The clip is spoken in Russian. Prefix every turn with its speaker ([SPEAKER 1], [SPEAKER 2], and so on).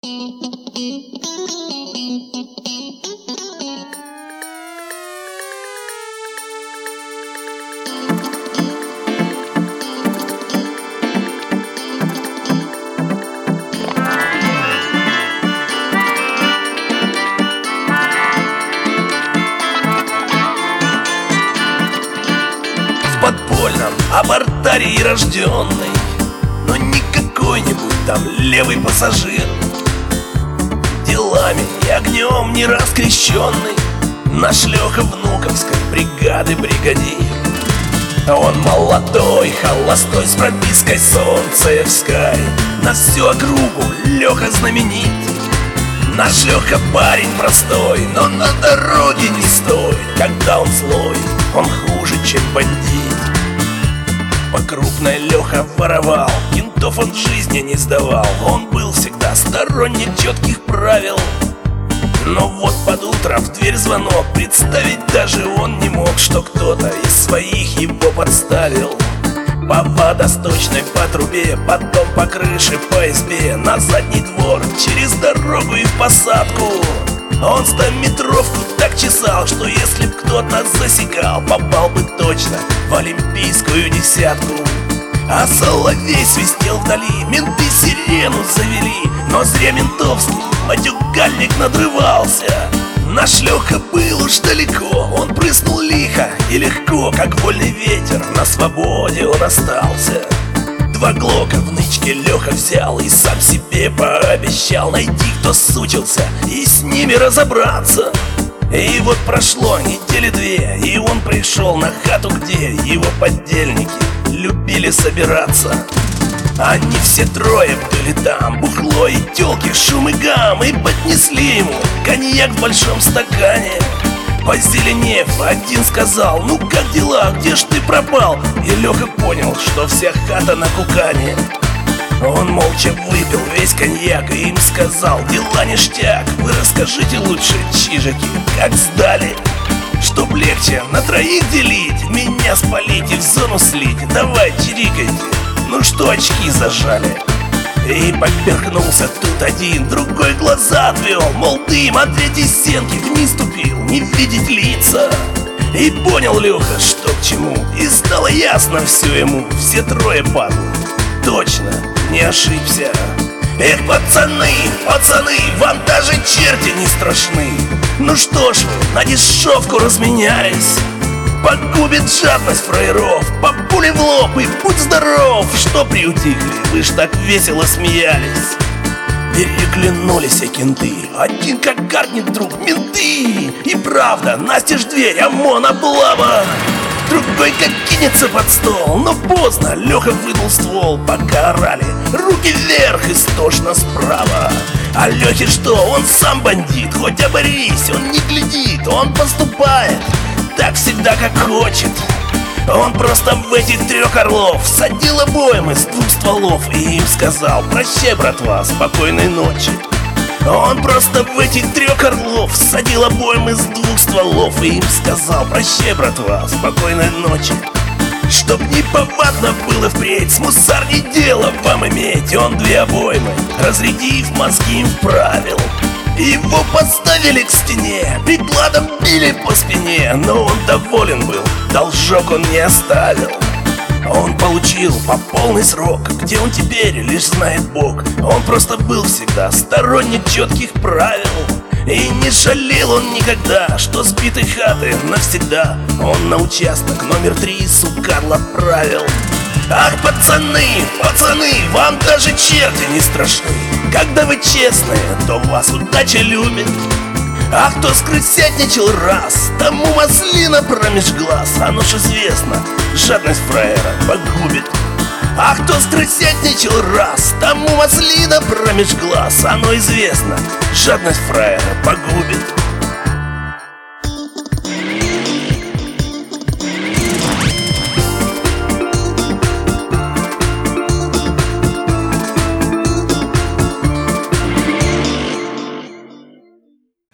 [SPEAKER 1] В подпольном абортарии рожденный, но не какой-нибудь там левый пассажир, делами и огнем не раскрещенный, наш Леха Внуковской бригады бригадир. Он молодой, холостой, с пропиской солнцевской, на всю округу Леха знаменит. Наш Леха парень простой, но на дороге не стой. Когда он злой, он хуже, чем бандит. По крупной Леха воровал, кентов он в жизни не сдавал. Он был всегда сторонник четких правил. Но вот под утро в дверь звонок, представить даже он не мог, что кто-то из своих его подставил. По водосточной, по трубе, потом по крыше, по избе, на задний двор, через дорогу и в посадку. Он 100-метровку так чесал, что если б кто-то засекал, попал бы точно в олимпийскую десятку. А соловей свистел вдали, менты сирену завели, но зря ментовский матюгальник надрывался. Наш Леха был уж далеко, он прыснул лихо и легко, как вольный ветер, на свободе он остался. 2 глока в нычке Леха взял и сам себе пообещал найти, кто сучился, и с ними разобраться. И вот прошло недели 2, и он пришел на хату, где его подельники любили собираться. Они все трое были там, бухло и тёлки, шум и гам, и поднесли ему коньяк в большом стакане. Позеленев, один сказал: ну как дела, где ж ты пропал? И Леха понял, что вся хата на кукане. Он молча выпил весь коньяк и им сказал: дела ништяк, вы расскажите лучше, чижики, как сдали, чтоб легче на 3 делить, меня спалить и в зону слить. Давай, чирикайте, ну что очки зажали? И поперхнулся тут один, другой глаза отвел, мол, дым от 3-й стенки вниз ступил, не видеть лица. И понял Леха, что к чему, и стало ясно все ему, все трое падлы, точно не ошибся. Эх, пацаны, пацаны, вам даже черти не страшны. Ну что ж вы, на дешевку разменялись? Погубит жадность фраеров, по пуле в лоб и будь здоров. Что приутихли, вы ж так весело смеялись. Переглянулись кенты, один как гаркнет вдруг: менты! И правда, настежь дверь, ОМОН, облава. Другой как кинется под стол, но поздно, Леха вынул ствол. Пока орали, руки вверх, истошно справа. А Лехе что, он сам бандит, хоть оборись, он не глядит, он поступает так всегда, как хочет. Он просто в этих 3 орлов всадил обоим из 2 стволов и им сказал: прощай, братва, спокойной ночи. Он просто в этих 3 орлов всадил обоим из 2 стволов и им сказал: прощай, братва, спокойной ночи. Чтоб неповадно было впредь, с мусарней дело вам иметь. Он 2 обоймы, разрядив, мозги им вправил. Его поставили к стене, прикладом били по спине, но он доволен был, должок он не оставил. Он получил по полный срок, где он теперь, лишь знает Бог. Он просто был всегда сторонник четких правил, и не жалел он никогда, что сбитой хаты навсегда он на участок номер 3 Сукарл отправил. Ах, пацаны, пацаны, вам даже черти не страшны. Когда вы честные, то вас удача любит. А кто скрысятничал раз, тому маслина промеж глаз. Оно ж известно, жадность фраера погубит. А кто скрысятничал раз, тому маслина промеж глаз. Оно известно, жадность фраера погубит.